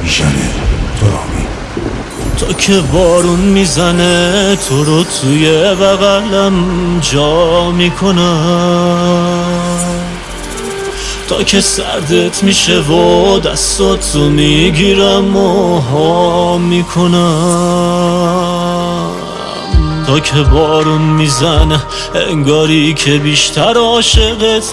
بیژن ترامی. تا که بارون میزنه تو رو توی بغلم جا میکنم، تا که سردت میشه و دستاتو میگیرم و ها میکنم. تا که بارون میزنه انگاری که بیشتر عاشقت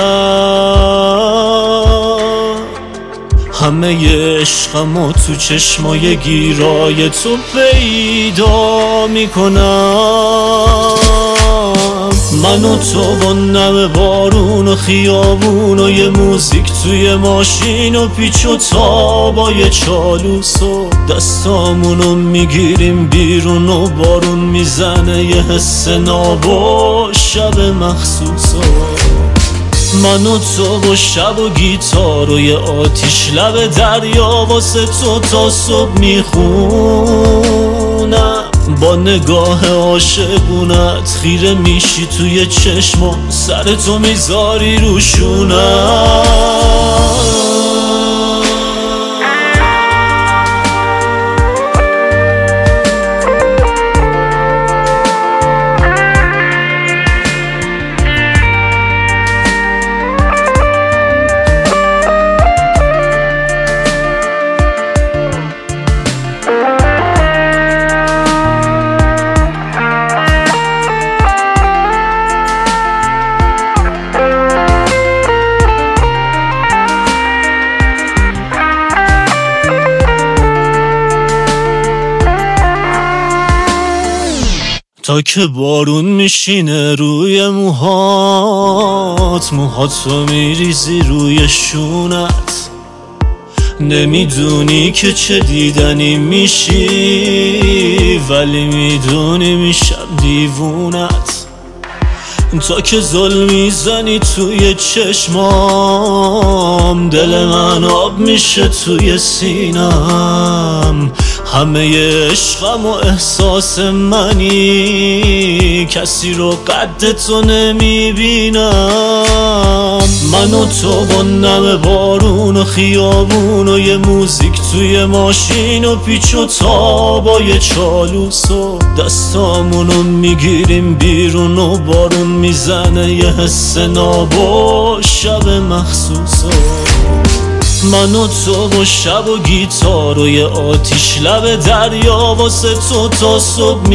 میشم، همه عشقمو تو چشمای گیرای تو پیدا میکنم. من و تو با نم بارون و خیابون و یه موزیک توی ماشین و پیچ و تابای چالوس و دستامونو میگیریم بیرون و بارون میزنه یه حس ناب و شب مخصوص. من و تو با شب و گیتار و یه آتیش لب دریا واسه تو تا صبح میخونم. با نگاه عاشقونت خیره میشی توی چشما، سرتو میذاری روشونم. تا که بارون میشینه روی موهاتو میریزی روی شونت، نمیدونی که چه دیدنی میشی ولی میدونی میشم دیوونت. تا که ظلم میزنی توی چشمام دل من آب میشه توی سینم. همه عشقم و احساس منی کسی رو قد تو نمیبینم. من و تو با نم بارون و خیابون و یه موزیک توی ماشین و پیچ و تابای چالوس و دستامونو میگیریم بیرون و بارون میزنه یه حس ناب و شب مخصوص. من و تو با شب و گیتار و یه آتیش لب دریا واسه تو تا صبح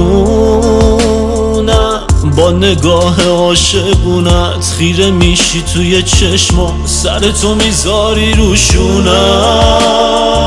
میخونم. با نگاه عاشقونت خیره میشی توی چشما، سرتو میذاری روشونم.